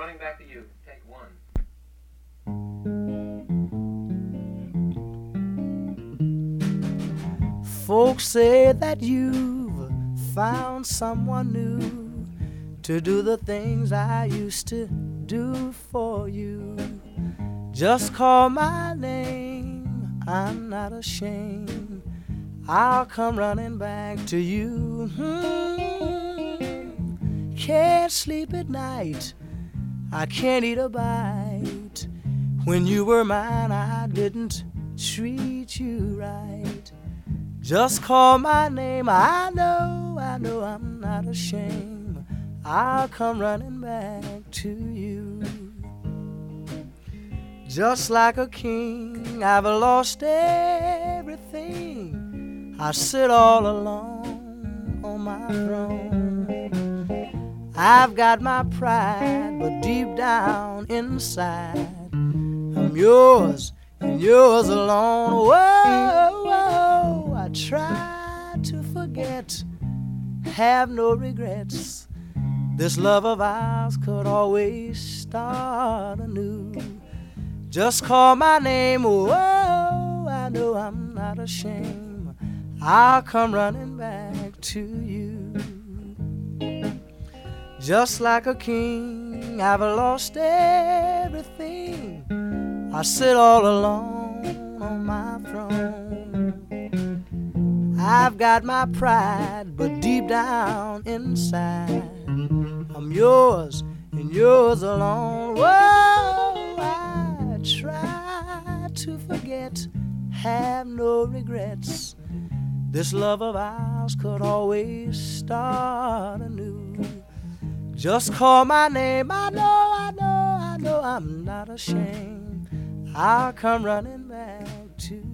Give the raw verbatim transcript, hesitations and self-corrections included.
running back to you. Take one. Folks say that you've found someone new to do the things I used to do for you. Just call my name, I'm not ashamed. I'll come running back to you. Hmm. Can't sleep at night, I can't eat a bite. When you were mine, I didn't treat you right. Just call my name, I know, I know I'm not ashamed. I'll come running back to you. Just like a king, I've lost everything. I sit all alone on my throne. I've got my pride, but deep down inside, I'm yours and yours alone. Whoa, whoa, I try to forget, have no regrets. This love of ours could always start anew. Just call my name, whoa, I know I'm not ashamed. I'll come running back to you. Just like a king, I've lost everything. I sit all alone on my throne. I've got my pride, but deep down inside, I'm yours and yours alone. Whoa, I try to forget, have no regrets. This love of ours could always start anew. Just call my name, I know, I know, I know I'm not ashamed. I'll come running back to